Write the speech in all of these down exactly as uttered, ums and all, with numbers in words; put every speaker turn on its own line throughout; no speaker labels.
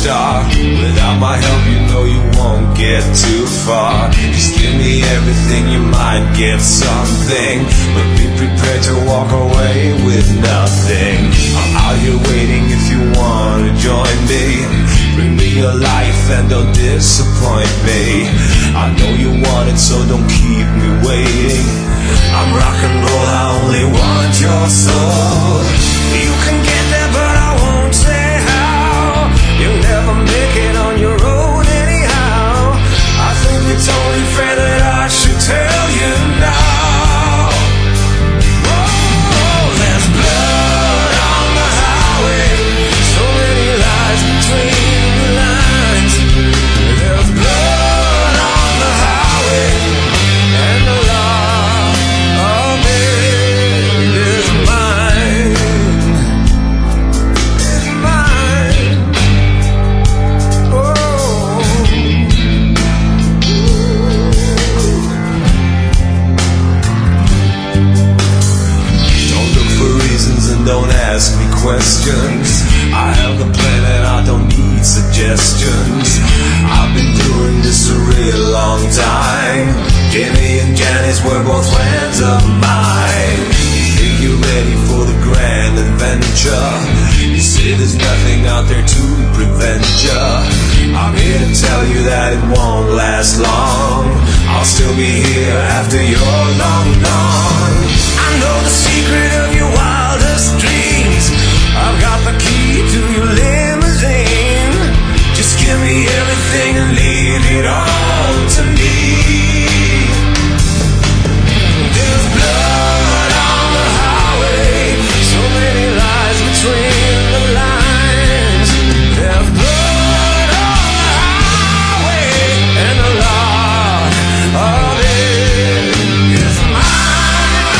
star. Without my help, you know you won't get too far. Just give me everything, you might get something, but be prepared to walk away with nothing. I'm out here waiting if you wanna join me. Bring me your life and don't disappoint me. I know you want it, so don't keep me waiting. I'm rock and roll, I only want your soul. You can get there, but I won't say how. You'll never make it on your own anyhow. I think it's only fair that I should tell you now. Oh, there's blood on the highway, so many lies between the lines. There's blood on the highway, and the law of it is mine. Is mine. Oh. Don't look for reasons and don't ask me questions. I have the plan and I don't need suggestions. I've been doing this a real long time. Jimmy and Janice were both friends of mine. You think you're ready for the grand adventure. You say there's nothing out there to prevent ya. I'm here to tell you that it won't last long. I'll still be here after you're long gone. I know the secret of your wildest dreams. I've got the key to your limousine. Just give me everything and leave it all to me. There's blood on the highway, so many lies between the lines. There's blood on the highway, and the lot of it is mine.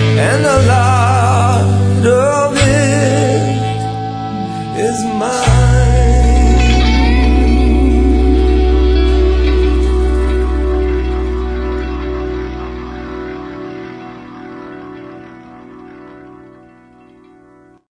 Is mine.